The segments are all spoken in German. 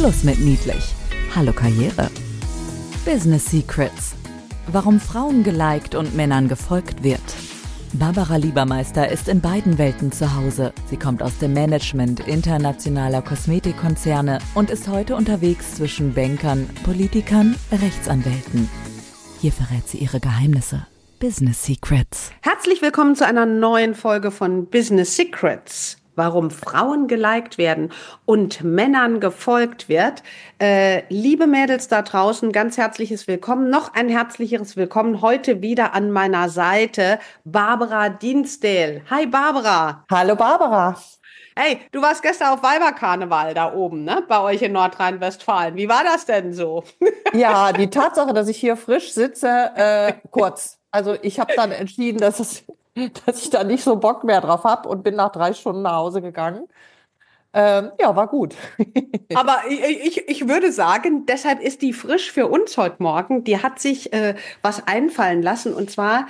Schluss mit niedlich. Hallo Karriere. Business Secrets. Warum Frauen geliked und Männern gefolgt wird. Barbara Liebermeister ist in beiden Welten zu Hause. Sie kommt aus dem Management internationaler Kosmetikkonzerne und ist heute unterwegs zwischen Bankern, Politikern, Rechtsanwälten. Hier verrät sie ihre Geheimnisse. Business Secrets. Herzlich willkommen zu einer neuen Folge von Business Secrets. Warum Frauen geliked werden und Männern gefolgt wird. Liebe Mädels da draußen, ganz herzliches Willkommen. Noch ein herzlicheres Willkommen. Heute wieder an meiner Seite Barbara Dienstdel. Hi Barbara. Hallo Barbara. Hey, du warst gestern auf Weiberkarneval da oben, ne? Bei euch in Nordrhein-Westfalen. Wie war das denn so? Ja, die Tatsache, dass ich hier frisch sitze, kurz. Also ich habe dann entschieden, dass ich da nicht so Bock mehr drauf habe und bin nach 3 Stunden nach Hause gegangen. Ja, war gut. Aber ich würde sagen, deshalb ist die frisch für uns heute Morgen. Die hat sich was einfallen lassen. Und zwar,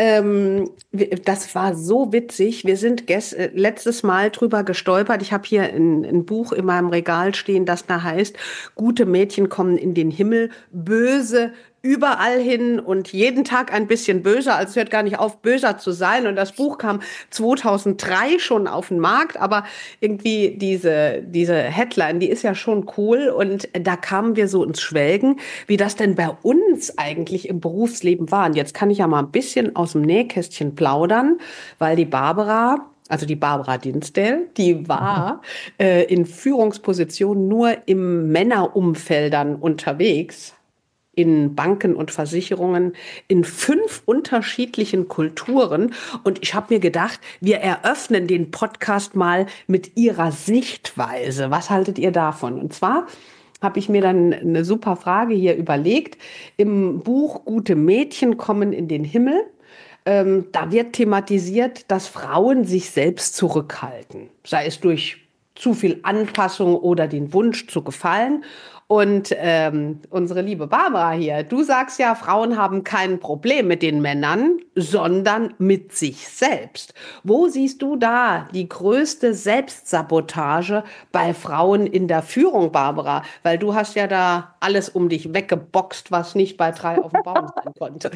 das war so witzig. Wir sind letztes Mal drüber gestolpert. Ich habe hier ein Buch in meinem Regal stehen, das da heißt, gute Mädchen kommen in den Himmel, böse überall hin und jeden Tag ein bisschen böser. Also es hört gar nicht auf, böser zu sein. Und das Buch kam 2003 schon auf den Markt, aber irgendwie diese Headline, die ist ja schon cool. Und da kamen wir so ins Schwelgen, wie das denn bei uns eigentlich im Berufsleben war. Und jetzt kann ich ja mal ein bisschen aus dem Nähkästchen plaudern, weil die Barbara Dienstdel, die war in Führungspositionen nur im Männerumfeldern unterwegs, in Banken und Versicherungen, in 5 unterschiedlichen Kulturen. Und ich habe mir gedacht, wir eröffnen den Podcast mal mit ihrer Sichtweise. Was haltet ihr davon? Und zwar habe ich mir dann eine super Frage hier überlegt. Im Buch Gute Mädchen kommen in den Himmel, da wird thematisiert, dass Frauen sich selbst zurückhalten, sei es durch zu viel Anpassung oder den Wunsch zu gefallen. Und unsere liebe Barbara hier, du sagst ja, Frauen haben kein Problem mit den Männern, sondern mit sich selbst. Wo siehst du da die größte Selbstsabotage bei Frauen in der Führung, Barbara? Weil du hast ja da alles um dich weggeboxt, was nicht bei 3 auf dem Baum sein konnte.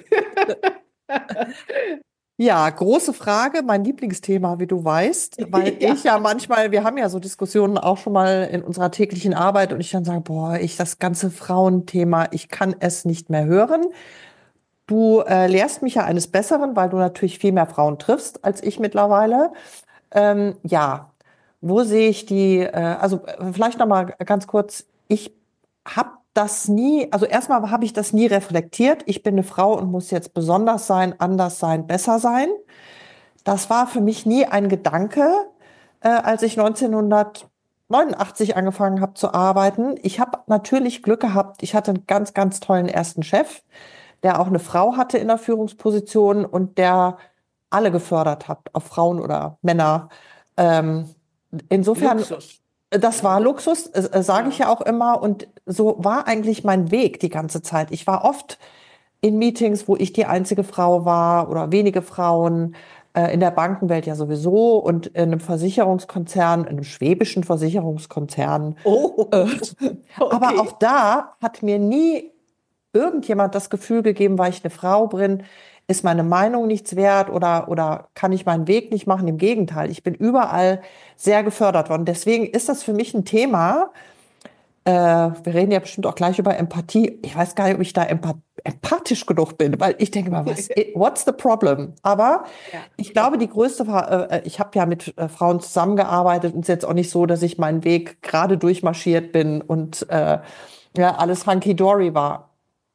Ja, große Frage, mein Lieblingsthema, wie du weißt, weil Ja. ich ja manchmal, wir haben ja so Diskussionen auch schon mal in unserer täglichen Arbeit und ich dann sage, boah, das ganze Frauenthema, ich kann es nicht mehr hören. Du lehrst mich ja eines Besseren, weil du natürlich viel mehr Frauen triffst als ich mittlerweile. Ja, wo sehe ich also vielleicht noch mal ganz kurz, ich habe das nie, also erstmal habe ich das nie reflektiert. Ich bin eine Frau und muss jetzt besonders sein, anders sein, besser sein. Das war für mich nie ein Gedanke, als ich 1989 angefangen habe zu arbeiten. Ich habe natürlich Glück gehabt. Ich hatte einen ganz, ganz tollen ersten Chef, der auch eine Frau hatte in der Führungsposition und der alle gefördert hat, ob Frauen oder Männer. Insofern, Luxus. das war Luxus, sage ich ja auch immer. Und so war eigentlich mein Weg die ganze Zeit. Ich war oft in Meetings, wo ich die einzige Frau war oder wenige Frauen, in der Bankenwelt ja sowieso und in einem Versicherungskonzern, in einem schwäbischen Versicherungskonzern. Oh, Aber okay. auch da hat mir nie irgendjemand das Gefühl gegeben, weil ich eine Frau bin, ist meine Meinung nichts wert oder kann ich meinen Weg nicht machen? Im Gegenteil, ich bin überall sehr gefördert worden. Deswegen ist das für mich ein Thema. Wir reden ja bestimmt auch gleich über Empathie. Ich weiß gar nicht, ob ich da empathisch genug bin, weil ich denke mal, what's the problem? Aber Ja. ich glaube, ich habe ja mit Frauen zusammengearbeitet und es ist jetzt auch nicht so, dass ich meinen Weg gerade durchmarschiert bin und ja, alles hunky-dory war.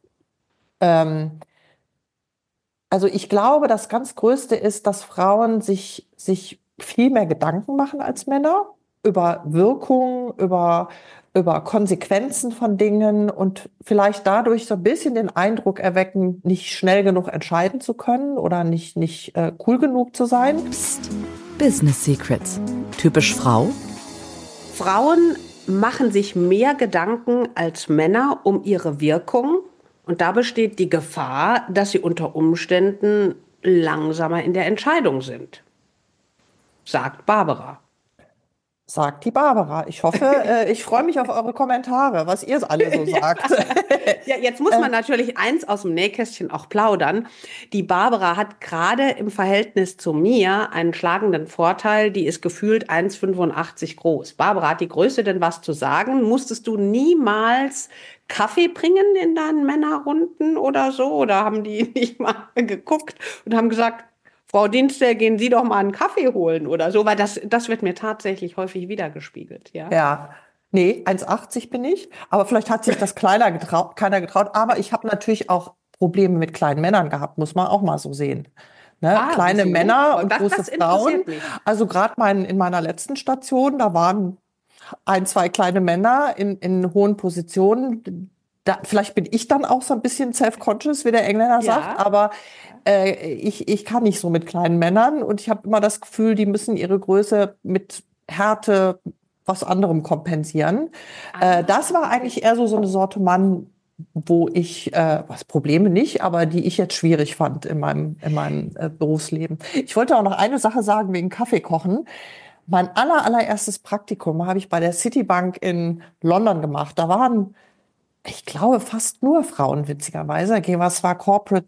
Also ich glaube, das ganz Größte ist, dass Frauen sich viel mehr Gedanken machen als Männer über Wirkung, über Konsequenzen von Dingen und vielleicht dadurch so ein bisschen den Eindruck erwecken, nicht schnell genug entscheiden zu können oder nicht cool genug zu sein. Psst. Business Secrets. Typisch Frau? Frauen machen sich mehr Gedanken als Männer um ihre Wirkung. Und da besteht die Gefahr, dass sie unter Umständen langsamer in der Entscheidung sind, sagt Barbara. sagt die Barbara. Ich hoffe, ich freue mich auf eure Kommentare, was ihr alle so sagt. Ja, jetzt muss man natürlich eins aus dem Nähkästchen auch plaudern. Die Barbara hat gerade im Verhältnis zu mir einen schlagenden Vorteil. Die ist gefühlt 1,85 groß. Barbara, hat die Größe denn was zu sagen? Musstest du niemals Kaffee bringen in deinen Männerrunden oder so? Oder haben die nicht mal geguckt und haben gesagt, Frau Dienstler, gehen Sie doch mal einen Kaffee holen oder so? Weil das wird mir tatsächlich häufig wiedergespiegelt, ja. Ja, nee, 1,80 bin ich, aber vielleicht hat sich das keiner getraut. Aber ich habe natürlich auch Probleme mit kleinen Männern gehabt, muss man auch mal so sehen. Ne? Ah, Kleine wieso? Männer Oh, und große das Frauen. interessiert mich. Also gerade in meiner letzten Station, da waren ein, zwei kleine Männer in hohen Positionen. Vielleicht bin ich dann auch so ein bisschen self-conscious, wie der Engländer sagt, Ja. aber ich kann nicht so mit kleinen Männern und ich habe immer das Gefühl, die müssen ihre Größe mit Härte, was anderem kompensieren. Das war Okay. eigentlich eher so eine Sorte Mann, wo ich, was Probleme nicht, aber die ich jetzt schwierig fand in meinem Berufsleben. Ich wollte auch noch eine Sache sagen wegen Kaffee kochen. Mein allererstes Praktikum habe ich bei der Citibank in London gemacht. Da waren, ich glaube, fast nur Frauen, witzigerweise. Es war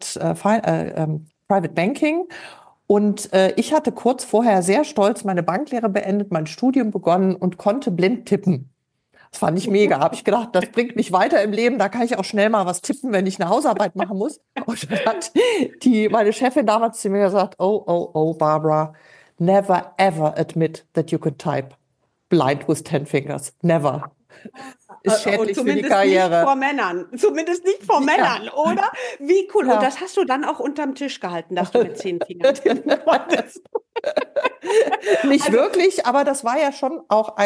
Private Banking. Und ich hatte kurz vorher sehr stolz meine Banklehre beendet, mein Studium begonnen und konnte blind tippen. Das fand ich mega. Habe ich gedacht, das bringt mich weiter im Leben. Da kann ich auch schnell mal was tippen, wenn ich eine Hausarbeit machen muss. Und dann hat meine Chefin damals zu mir gesagt, oh, Barbara, never ever admit that you can type blind with 10 fingers. Never. Ist schädlich für die Zumindest nicht Karriere. vor Männern. Zumindest nicht vor Ja, Männern, oder? Wie cool. Und ja. das hast du dann auch unterm Tisch gehalten, dass du mit 10 Fingern tippen konntest. Nicht Also, wirklich, aber das war ja schon auch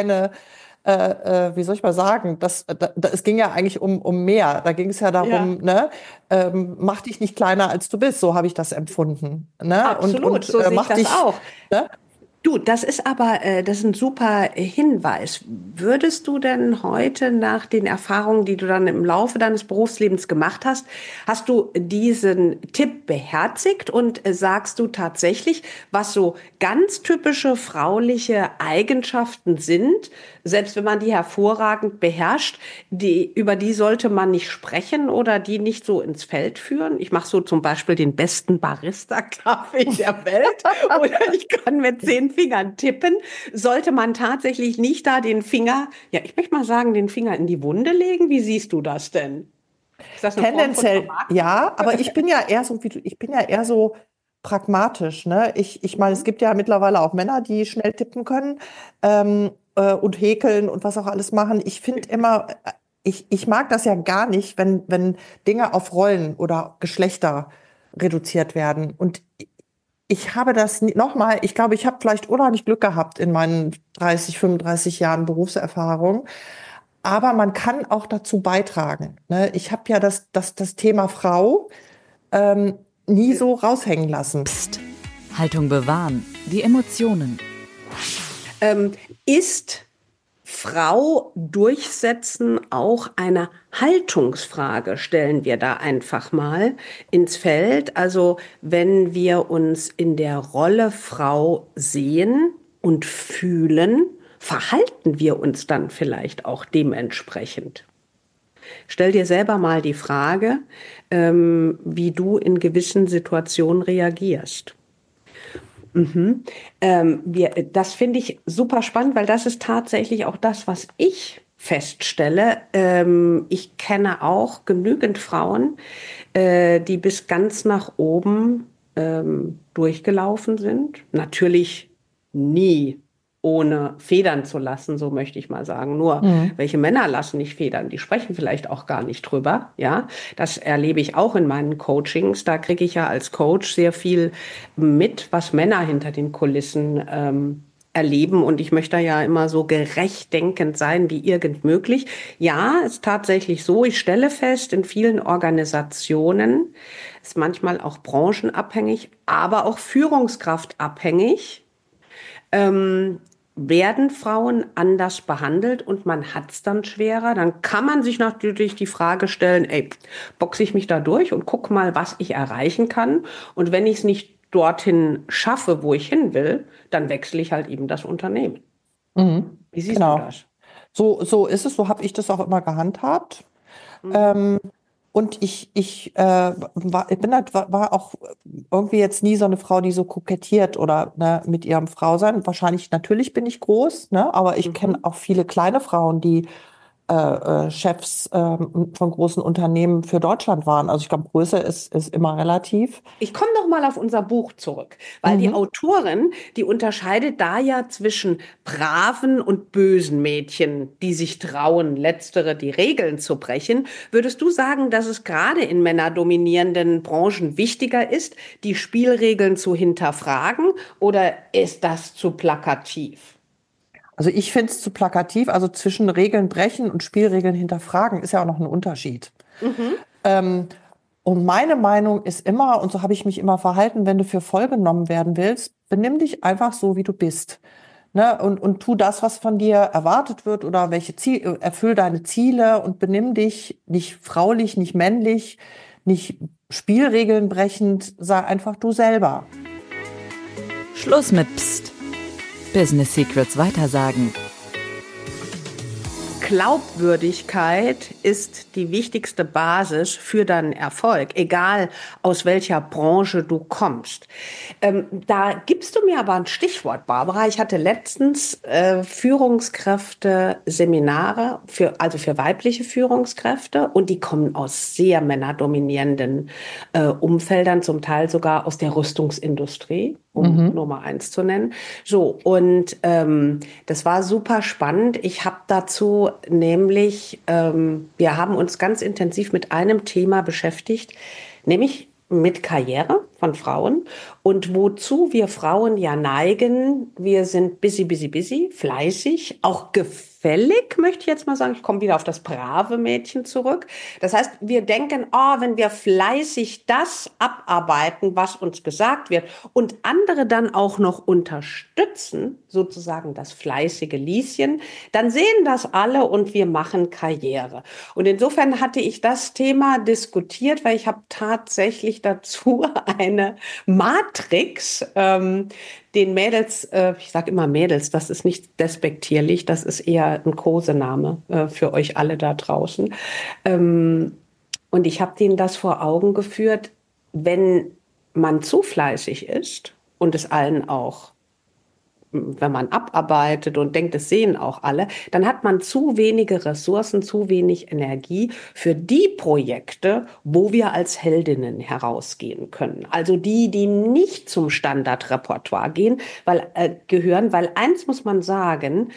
wie soll ich mal sagen, es ging ja eigentlich um mehr. Da ging es ja ja, darum, ne, mach dich nicht kleiner als du bist, so habe ich das empfunden. Ne? absolut. So sehe ich Mach das dich, auch. ne? Du, das ist aber, das ist ein super Hinweis. Würdest du denn heute nach den Erfahrungen, die du dann im Laufe deines Berufslebens gemacht hast, hast du diesen Tipp beherzigt und sagst du tatsächlich, was so ganz typische frauliche Eigenschaften sind, selbst wenn man die hervorragend beherrscht, über die sollte man nicht sprechen oder die nicht so ins Feld führen? Ich mache so zum Beispiel den besten Barista-Kaffee der Welt oder ich kann mit 10 Fingern tippen. Sollte man tatsächlich nicht da den Finger, ja, ich möchte mal sagen, den Finger in die Wunde legen? Wie siehst du das denn? Ist das eine Form von Tendenziell Vermarktung? ja, aber ich bin ja eher so wie du, ich bin ja eher so pragmatisch, ne? Ich meine, es gibt ja mittlerweile auch Männer, die schnell tippen können und häkeln und was auch alles machen. Ich finde immer, ich mag das ja gar nicht, wenn Dinge auf Rollen oder Geschlechter reduziert werden. Und ich habe das nochmal, ich glaube, ich habe vielleicht unheimlich Glück gehabt in meinen 30, 35 Jahren Berufserfahrung. Aber man kann auch dazu beitragen. Ne? Ich habe ja das Thema Frau nie so raushängen lassen. Psst. Haltung bewahren. Die Emotionen. Ist Frau durchsetzen auch eine Haltungsfrage, stellen wir da einfach mal ins Feld. Also wenn wir uns in der Rolle Frau sehen und fühlen, verhalten wir uns dann vielleicht auch dementsprechend. Stell dir selber mal die Frage, wie du in gewissen Situationen reagierst. Das finde ich super spannend, weil das ist tatsächlich auch das, was ich feststelle. Ich kenne auch genügend Frauen, die bis ganz nach oben durchgelaufen sind. Natürlich nie ohne federn zu lassen, so möchte ich mal sagen. Nur Mhm. welche Männer lassen nicht federn? Die sprechen vielleicht auch gar nicht drüber. Ja, das erlebe ich auch in meinen Coachings. Da kriege ich ja als Coach sehr viel mit, was Männer hinter den Kulissen erleben. Und ich möchte da ja immer so gerecht denkend sein wie irgend möglich. Ja, ist tatsächlich so. Ich stelle fest, in vielen Organisationen ist manchmal auch branchenabhängig, aber auch führungskraftabhängig, werden Frauen anders behandelt und man hat es dann schwerer, dann kann man sich natürlich die Frage stellen, ey, boxe ich mich da durch und guck mal, was ich erreichen kann. Und wenn ich es nicht dorthin schaffe, wo ich hin will, dann wechsle ich halt eben das Unternehmen. Mhm. Wie siehst du Genau. das? So ist es, so habe ich das auch immer gehandhabt. Mhm. Ähm, und war auch irgendwie jetzt nie so eine Frau, die so kokettiert oder ne, mit ihrem Frausein. Wahrscheinlich, natürlich bin ich groß, ne, aber ich kenne Mhm. auch viele kleine Frauen, die Chefs von großen Unternehmen für Deutschland waren. Also ich glaube, Größe ist immer relativ. Ich komme noch mal auf unser Buch zurück, weil die Mhm. Autorin, die unterscheidet da ja zwischen braven und bösen Mädchen, die sich trauen, letztere die Regeln zu brechen. Würdest du sagen, dass es gerade in männerdominierenden Branchen wichtiger ist, die Spielregeln zu hinterfragen, oder ist das zu plakativ? Also ich finde es zu plakativ. Also zwischen Regeln brechen und Spielregeln hinterfragen ist ja auch noch ein Unterschied. Mhm. Ähm, und meine Meinung ist immer, und so habe ich mich immer verhalten, wenn du für voll genommen werden willst, benimm dich einfach so, wie du bist. Ne? Und tu das, was von dir erwartet wird oder erfüll deine Ziele und benimm dich nicht fraulich, nicht männlich, nicht Spielregeln brechend, sei einfach du selber. Schluss mit Psst. Business Secrets weitersagen. Glaubwürdigkeit ist die wichtigste Basis für deinen Erfolg, egal aus welcher Branche du kommst. Da gibst du mir aber ein Stichwort, Barbara. Ich hatte letztens Führungskräfte-Seminare also für weibliche Führungskräfte, und die kommen aus sehr männerdominierenden Umfeldern, zum Teil sogar aus der Rüstungsindustrie, um Mhm. Nummer eins zu nennen. So, und das war super spannend. Ich habe dazu nämlich, wir haben uns ganz intensiv mit einem Thema beschäftigt, nämlich mit Karriere von Frauen und wozu wir Frauen ja neigen. Wir sind busy, busy, busy, fleißig, auch gefällig, möchte ich jetzt mal sagen. Ich komme wieder auf das brave Mädchen zurück. Das heißt, wir denken, oh, wenn wir fleißig das abarbeiten, was uns gesagt wird, und andere dann auch noch unterstützen, sozusagen das fleißige Lieschen, dann sehen das alle und wir machen Karriere. Und insofern hatte ich das Thema diskutiert, weil ich habe tatsächlich dazu eine Matrix den Mädels, ich sage immer Mädels, das ist nicht despektierlich, das ist eher ein Kosename für euch alle da draußen. Und ich habe denen das vor Augen geführt, wenn man zu fleißig ist und es allen auch, wenn man abarbeitet und denkt, es sehen auch alle, dann hat man zu wenige Ressourcen, zu wenig Energie für die Projekte, wo wir als Heldinnen herausgehen können. Also die, die nicht zum Standardrepertoire gehören, weil eins muss man sagen,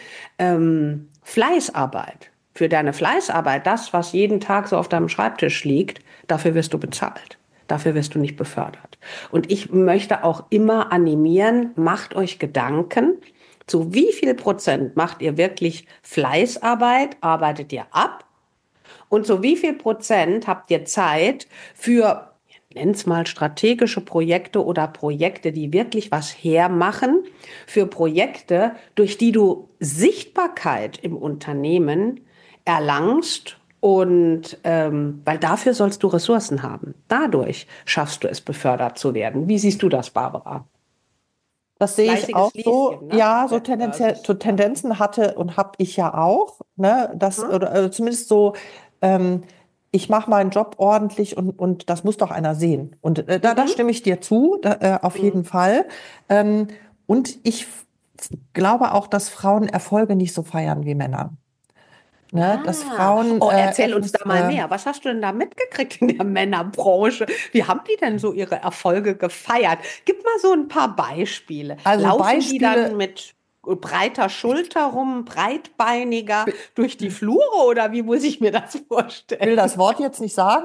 Fleißarbeit. Für deine Fleißarbeit, das, was jeden Tag so auf deinem Schreibtisch liegt, dafür wirst du bezahlt. Dafür wirst du nicht befördert. Und ich möchte auch immer animieren, macht euch Gedanken, zu wie viel Prozent macht ihr wirklich Fleißarbeit, arbeitet ihr ab, und zu wie viel Prozent habt ihr Zeit für, nenn's mal strategische Projekte oder Projekte, die wirklich was hermachen, für Projekte, durch die du Sichtbarkeit im Unternehmen erlangst, und weil dafür sollst du Ressourcen haben. Dadurch schaffst du es, befördert zu werden. Wie siehst du das, Barbara? Das sehe ich auch Fleißiges so. Lieschen, ne? Ja, so tendenziell, so Ja. Tendenzen hatte und habe ich ja auch. Ne? Das, Hm? oder zumindest so, ähm, ich mache meinen Job ordentlich und das muss doch einer sehen. Und da Mhm. stimme ich dir zu, auf jeden Mhm. Fall. Ähm, und ich glaube auch, dass Frauen Erfolge nicht so feiern wie Männer. Ne? Dass Ah, Frauen oh, erzähl uns etwas, da mal mehr. Was hast du denn da mitgekriegt in der Männerbranche? Wie haben die denn so ihre Erfolge gefeiert? Gib mal so ein paar Beispiele. also Laufen die dann Beispiele. mit breiter Schulter rum, breitbeiniger durch die Flure, oder wie muss ich mir das Will vorstellen? das Wort jetzt nicht sagen,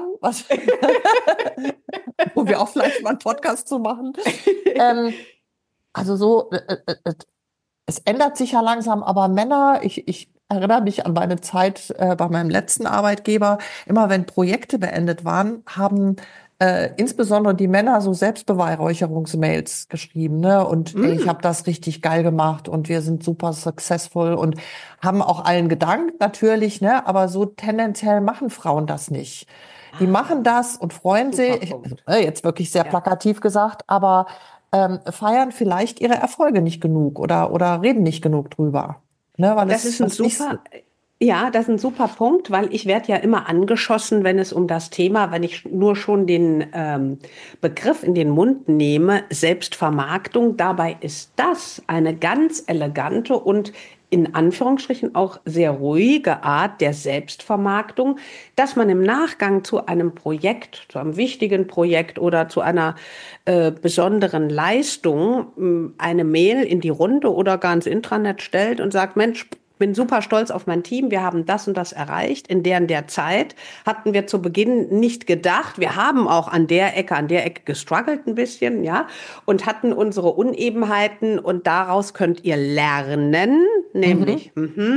wo wir auch vielleicht mal einen Podcast zu machen. Ähm, also so, es ändert sich ja langsam, aber Männer, ich erinnere mich an meine Zeit bei meinem letzten Arbeitgeber, immer wenn Projekte beendet waren, haben insbesondere die Männer so Selbstbeweihräucherungsmails geschrieben, ne? Und ey, ich habe Mm. das richtig geil gemacht und wir sind super successful und haben auch allen gedankt, natürlich, ne? Aber so tendenziell machen Frauen das nicht. Die machen Ah, das und freuen super sich, also, Punkt. jetzt wirklich sehr Ja. plakativ gesagt, aber feiern vielleicht ihre Erfolge nicht genug oder reden nicht genug drüber. Ne, weil Das es ist ein was nicht. super, ja, das ist ein super Punkt, weil ich werde ja immer angeschossen, wenn es um das Thema, wenn ich nur schon den Begriff in den Mund nehme, Selbstvermarktung. Dabei ist das eine ganz elegante und in Anführungsstrichen auch sehr ruhige Art der Selbstvermarktung, dass man im Nachgang zu einem Projekt, zu einem wichtigen Projekt oder zu einer besonderen Leistung eine Mail in die Runde oder gar ins Intranet stellt und sagt, Mensch, bin super stolz auf mein Team. Wir haben das und das erreicht. In der Zeit hatten wir zu Beginn nicht gedacht. Wir haben auch an der Ecke gestruggelt ein bisschen, ja, und hatten unsere Unebenheiten und daraus könnt ihr lernen, Mhm. nämlich,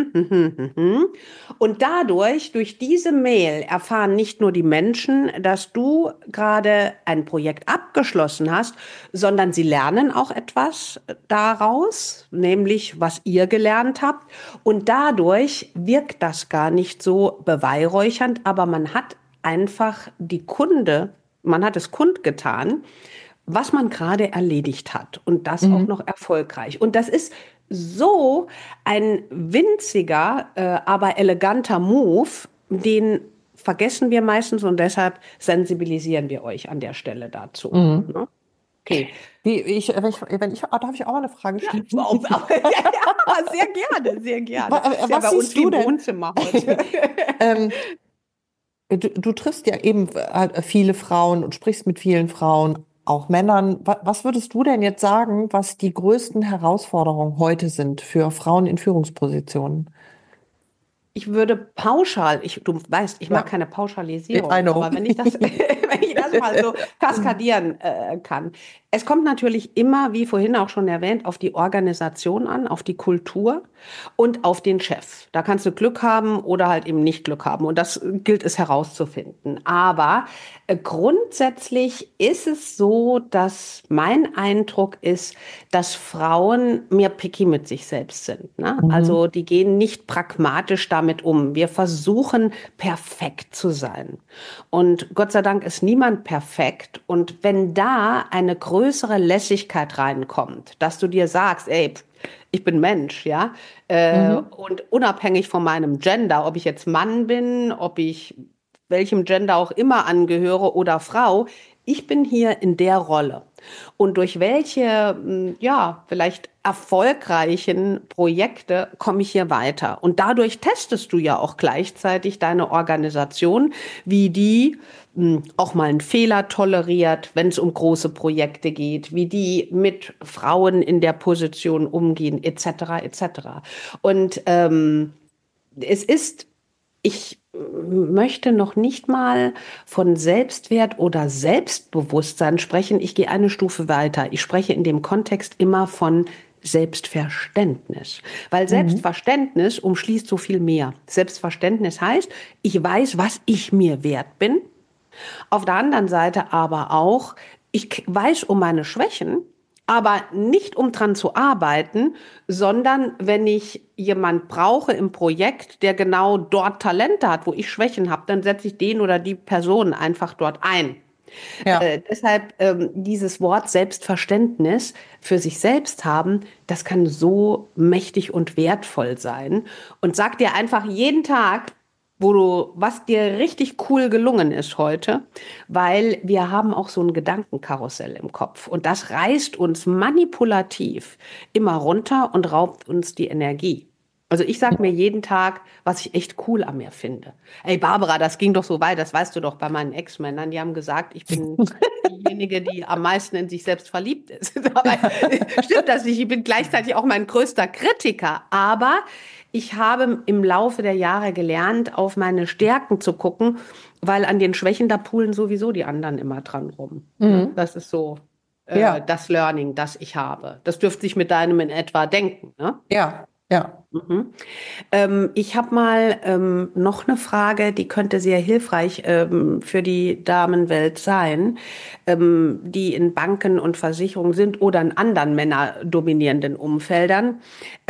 und dadurch, durch diese Mail erfahren nicht nur die Menschen, dass du gerade ein Projekt abgeschlossen hast, sondern sie lernen auch etwas daraus, nämlich was ihr gelernt habt. Und dadurch wirkt das gar nicht so beweihräuchernd, aber man hat einfach man hat es kundgetan, was man gerade erledigt hat und das auch Mhm. noch erfolgreich. Und das ist so ein winziger, aber eleganter Move, den vergessen wir meistens und deshalb sensibilisieren wir euch an der Stelle dazu. Mhm. Ne? Okay. Darf ich auch mal eine Frage Ja, stellen? ja, sehr gerne, sehr gerne. Ist ja Was bei uns siehst wie du im denn? Wohnzimmer heute. Ähm, du triffst ja eben viele Frauen und sprichst mit vielen Frauen, auch Männern. Was würdest du denn jetzt sagen, was die größten Herausforderungen heute sind für Frauen in Führungspositionen? Ich würde du weißt, ich mag Ja, keine I Pauschalisierung, know. aber wenn ich das, wenn ich das mal so kaskadieren kann. Es kommt natürlich immer, wie vorhin auch schon erwähnt, auf die Organisation an, auf die Kultur und auf den Chef. Da kannst du Glück haben oder halt eben nicht Glück haben. Und das gilt es herauszufinden. Aber grundsätzlich ist es so, dass mein Eindruck ist, dass Frauen mehr picky mit sich selbst sind. Ne? Mhm. Also die gehen nicht pragmatisch damit um. Wir versuchen perfekt zu sein. Und Gott sei Dank ist niemand perfekt. Und wenn da eine größere Lässigkeit reinkommt, dass du dir sagst, ey, ich bin Mensch, ja, Mhm. und unabhängig von meinem Gender, ob ich jetzt Mann bin, ob ich welchem Gender auch immer angehöre oder Frau, ich bin hier in der Rolle. Und durch welche, ja, vielleicht erfolgreichen Projekte komme ich hier weiter? Und dadurch testest du ja auch gleichzeitig deine Organisation, wie die auch mal einen Fehler toleriert, wenn es um große Projekte geht, wie die mit Frauen in der Position umgehen, etc., etc. Und es ist, ich möchte noch nicht mal von Selbstwert oder Selbstbewusstsein sprechen. Ich gehe eine Stufe weiter. Ich spreche in dem Kontext immer von Selbstverständnis, weil Mhm. Selbstverständnis umschließt so viel mehr. Selbstverständnis heißt, ich weiß, was ich mir wert bin. Auf der anderen Seite aber auch, ich weiß um meine Schwächen, aber nicht um dran zu arbeiten, sondern wenn ich jemand brauche im Projekt, der genau dort Talente hat, wo ich Schwächen habe, dann setze ich den oder die Person einfach dort ein. Ja. Deshalb dieses Wort Selbstverständnis für sich selbst haben, das kann so mächtig und wertvoll sein. Und sag dir einfach jeden Tag, was dir richtig cool gelungen ist heute, weil wir haben auch so ein Gedankenkarussell im Kopf und das reißt uns manipulativ immer runter und raubt uns die Energie. Also ich sag mir jeden Tag, was ich echt cool an mir finde. Ey Barbara, das ging doch so weit, das weißt du doch bei meinen Ex-Männern. Die haben gesagt, ich bin diejenige, die am meisten in sich selbst verliebt ist. Dabei stimmt das nicht. Ich bin gleichzeitig auch mein größter Kritiker. Aber ich habe im Laufe der Jahre gelernt, auf meine Stärken zu gucken, weil an den Schwächen, da poolen sowieso die anderen immer dran rum. Ne? Mhm. Das ist so Ja, das Learning, das ich habe. Das dürfte sich mit deinem in etwa denken. Ne? ja, ja. Mhm. Ich habe mal noch eine Frage, die könnte sehr hilfreich für die Damenwelt sein, die in Banken und Versicherungen sind oder in anderen männerdominierenden Umfeldern.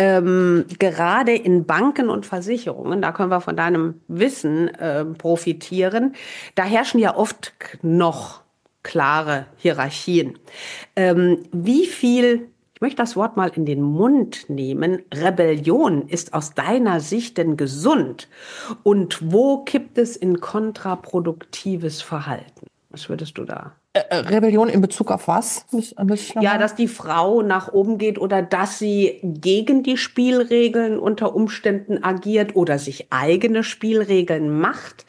Gerade in Banken und Versicherungen, da können wir von deinem Wissen profitieren, da herrschen ja oft noch klare Hierarchien. Wie viel ich möchte das Wort mal in den Mund nehmen. Rebellion ist aus deiner Sicht denn gesund? Und wo kippt es in kontraproduktives Verhalten? Was würdest du da? Rebellion in Bezug auf was? Muss ich noch Ja, mal? dass die Frau nach oben geht oder dass sie gegen die Spielregeln unter Umständen agiert oder sich eigene Spielregeln macht.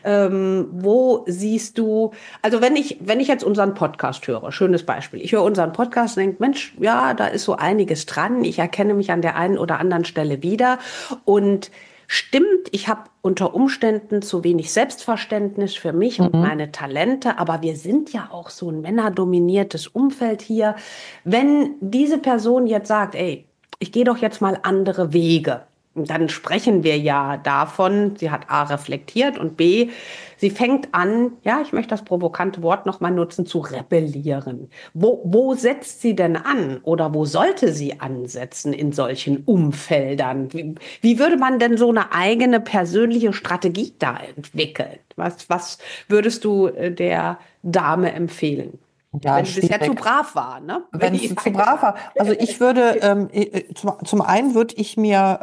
Wo siehst du, also wenn ich jetzt unseren Podcast höre, schönes Beispiel, ich höre unseren Podcast und denke, Mensch, ja, da ist so einiges dran, ich erkenne mich an der einen oder anderen Stelle wieder und stimmt, ich habe unter Umständen zu wenig Selbstverständnis für mich und Mhm. meine Talente, aber wir sind ja auch so ein männerdominiertes Umfeld hier. Wenn diese Person jetzt sagt, ey, ich gehe doch jetzt mal andere Wege, dann sprechen wir ja davon, sie hat A reflektiert und B, sie fängt an, ja, ich möchte das provokante Wort nochmal nutzen, zu rebellieren. Wo setzt sie denn an oder wo sollte sie ansetzen in solchen Umfeldern? Wie würde man denn so eine eigene persönliche Strategie da entwickeln? Was würdest du der Dame empfehlen? Ja, Wenn sie bisher zu schwierig. brav war, ne? Wenn es zu brav war. Also ich würde, zum einen würde ich mir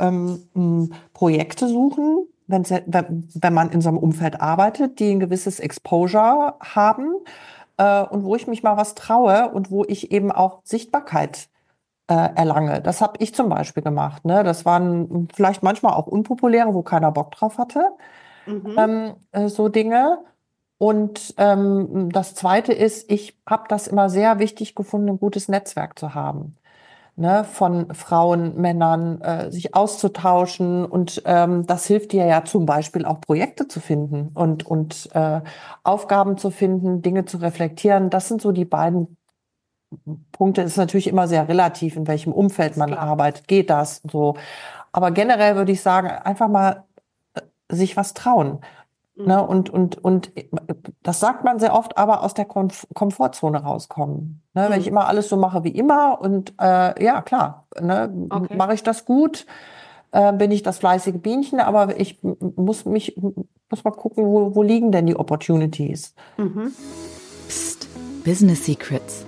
Projekte suchen, wenn man in so einem Umfeld arbeitet, die ein gewisses Exposure haben und wo ich mich mal was traue und wo ich eben auch Sichtbarkeit erlange. Das habe ich zum Beispiel gemacht. Ne? Das waren vielleicht manchmal auch unpopuläre, wo keiner Bock drauf hatte, Mhm. so Dinge. Und das Zweite ist, ich habe das immer sehr wichtig gefunden, ein gutes Netzwerk zu haben, ne, von Frauen, Männern, sich auszutauschen. Und das hilft dir ja zum Beispiel auch Projekte zu finden und Aufgaben zu finden, Dinge zu reflektieren. Das sind so die beiden Punkte. Es ist natürlich immer sehr relativ, in welchem Umfeld Ist man klar. arbeitet, geht das so. Aber generell würde ich sagen, einfach mal sich was trauen. Ne, Mhm. und das sagt man sehr oft, aber aus der Komfortzone rauskommen. Ne, wenn ich Mhm. immer alles so mache wie immer und ja, klar, ne, Okay. mache ich das gut, bin ich das fleißige Bienchen, aber ich muss mal gucken, wo liegen denn die Opportunities? Mhm. Psst. Business Secrets.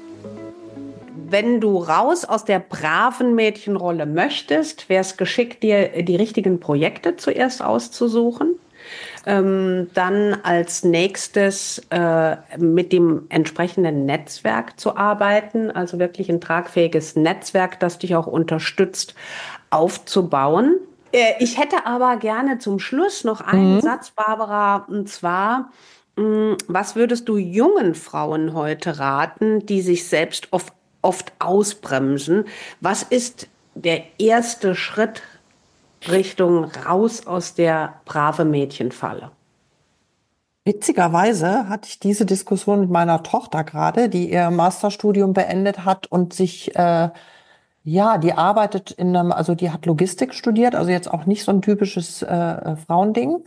Wenn du raus aus der braven Mädchenrolle möchtest, wäre es geschickt, dir die richtigen Projekte zuerst auszusuchen. Dann als nächstes mit dem entsprechenden Netzwerk zu arbeiten, also wirklich ein tragfähiges Netzwerk, das dich auch unterstützt, aufzubauen. Ich hätte aber gerne zum Schluss noch einen Mhm. Satz, Barbara, und zwar, was würdest du jungen Frauen heute raten, die sich selbst oft ausbremsen? Was ist der erste Schritt Richtung raus aus der brave Mädchenfalle? Witzigerweise hatte ich diese Diskussion mit meiner Tochter gerade, die ihr Masterstudium beendet hat und sich ja, die arbeitet also die hat Logistik studiert, also jetzt auch nicht so ein typisches Frauending.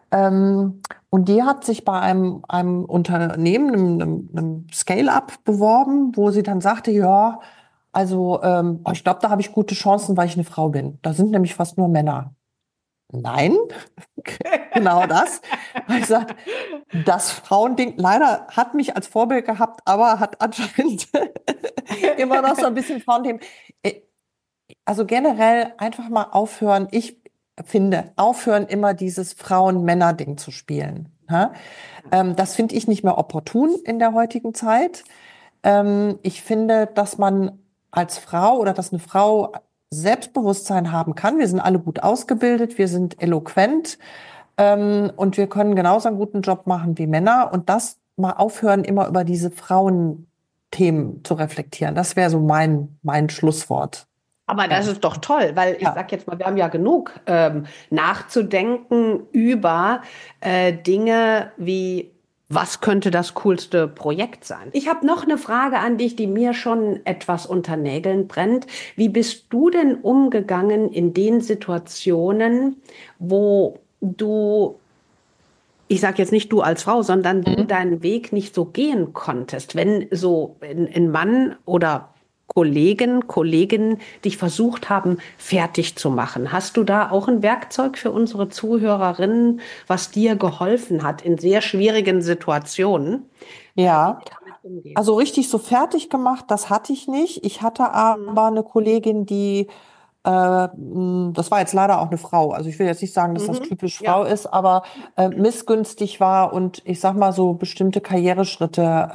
Und die hat sich bei einem Unternehmen, einem Scale-up beworben, wo sie dann sagte, ja, also ich glaube, da habe ich gute Chancen, weil ich eine Frau bin. Da sind nämlich fast nur Männer. Nein, genau das. Weil ich sage, das Frauending leider hat mich als Vorbild gehabt, aber hat anscheinend immer noch so ein bisschen Frauenthemen. Äh, Also generell einfach mal aufhören. Ich finde, aufhören, immer dieses Frauen-Männer-Ding zu spielen. Ja? Das finde ich nicht mehr opportun in der heutigen Zeit. Ich finde, dass man als Frau oder dass eine Frau Selbstbewusstsein haben kann. Wir sind alle gut ausgebildet, wir sind eloquent, und wir können genauso einen guten Job machen wie Männer. Und das mal aufhören, immer über diese Frauenthemen zu reflektieren. Das wäre so mein Schlusswort. Aber Ja. das ist doch toll, weil ich Ja. sag jetzt mal, wir haben ja genug nachzudenken über Dinge wie, was könnte das coolste Projekt sein? Ich habe noch eine Frage an dich, die mir schon etwas unter Nägeln brennt. Wie bist du denn umgegangen in den Situationen, wo du, ich sage jetzt nicht du als Frau, sondern du Mhm. deinen Weg nicht so gehen konntest, wenn so ein Mann oder Kolleginnen dich versucht haben, fertig zu machen. Hast du da auch ein Werkzeug für unsere Zuhörerinnen, was dir geholfen hat in sehr schwierigen Situationen, wie Ja, sie damit umgehen. Also richtig so fertig gemacht, das hatte ich nicht. Ich hatte aber eine Kollegin, die, das war jetzt leider auch eine Frau, also ich will jetzt nicht sagen, dass das typisch Frau Ja. ist, aber missgünstig war und ich sag mal so bestimmte Karriereschritte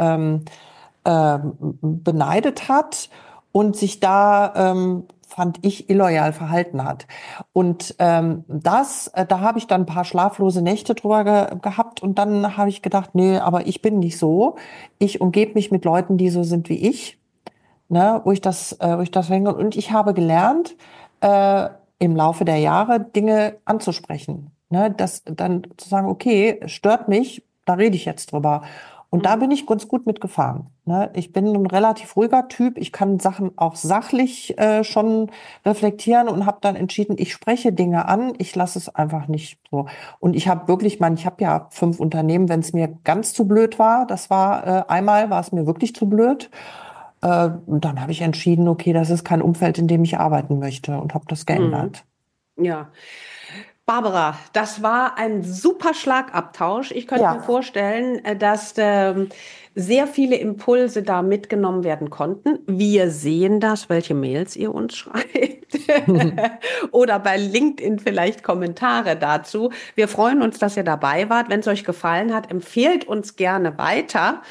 beneidet hat und sich da, fand ich, illoyal verhalten hat. Und da habe ich dann ein paar schlaflose Nächte drüber gehabt und dann habe ich gedacht, nee, aber ich bin nicht so. Ich umgebe mich mit Leuten, die so sind wie ich, ne, wo ich das hänge. Und ich habe gelernt, äh, im Laufe der Jahre Dinge anzusprechen. Ne, das dann zu sagen, okay, es stört mich, da rede ich jetzt drüber. Und da bin ich ganz gut mitgefahren. Ne? Ich bin ein relativ ruhiger Typ. Ich kann Sachen auch sachlich schon reflektieren und habe dann entschieden, ich spreche Dinge an, ich lasse es einfach nicht so. Und ich habe wirklich, ich habe ja 5 Unternehmen, wenn es mir ganz zu blöd war, einmal war es mir wirklich zu blöd. Und dann habe ich entschieden, okay, das ist kein Umfeld, in dem ich arbeiten möchte und habe das geändert. Ja. Barbara, das war ein super Schlagabtausch. Ich könnte mir Ja. vorstellen, dass sehr viele Impulse da mitgenommen werden konnten. Wir sehen das, welche Mails ihr uns schreibt oder bei LinkedIn vielleicht Kommentare dazu. Wir freuen uns, dass ihr dabei wart. Wenn es euch gefallen hat, empfehlt uns gerne weiter.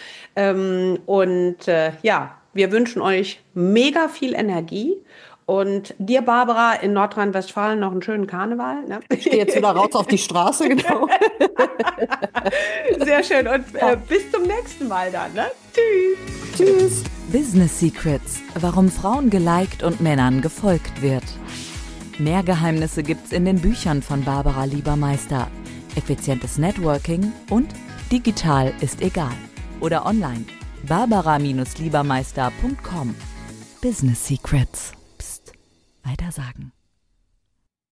Ja, wir wünschen euch mega viel Energie. Und dir, Barbara, in Nordrhein-Westfalen noch einen schönen Karneval. Ne? Ich gehe jetzt wieder raus auf die Straße, genau. Sehr schön. Und bis zum nächsten Mal dann. Ne? Tschüss. Tschüss. Business Secrets, warum Frauen geliked und Männern gefolgt wird. Mehr Geheimnisse gibt's in den Büchern von Barbara Liebermeister. Effizientes Networking und digital ist egal. Oder online. barbara-liebermeister.com. Business Secrets. Psst. Weitersagen.